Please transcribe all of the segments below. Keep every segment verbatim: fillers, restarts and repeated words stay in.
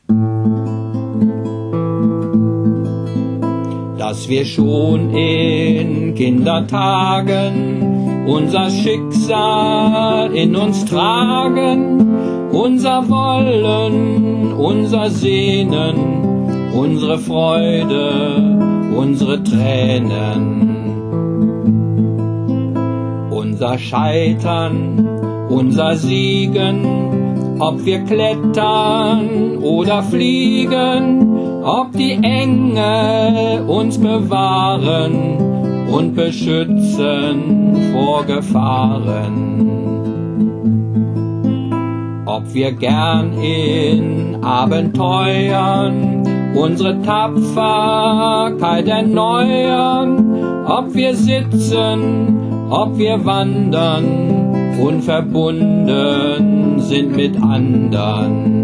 Dass wir schon in Kindertagen unser Schicksal in uns tragen, unser Wollen, unser Sehnen, unsere Freude, unsere Tränen, unser Scheitern, unser Siegen, ob wir klettern oder fliegen, ob die Engel uns bewahren und beschützen vor Gefahren. Ob wir gern in Abenteuern unsere Tapferkeit erneuern, ob wir sitzen, ob wir wandern, unverbunden sind mit andern.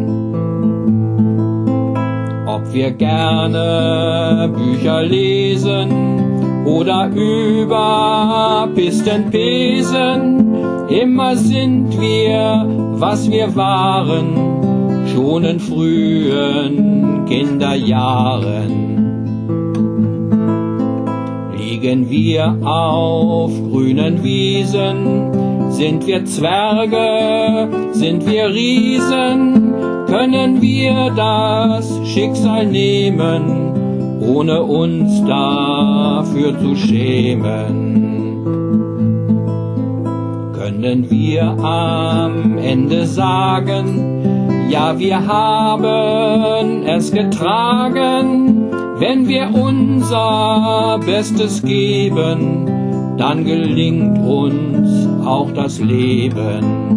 Ob wir gerne Bücher lesen oder über Pisten pesen, immer sind wir, was wir waren, schon in frühen Kinderjahren. Liegen wir auf grünen Wiesen, sind wir Zwerge, sind wir Riesen, können wir das Schicksal nehmen, ohne uns dafür zu schämen. Können wir am Ende sagen, ja, wir haben es getragen, wenn wir unser Bestes geben, dann gelingt uns auch das Leben.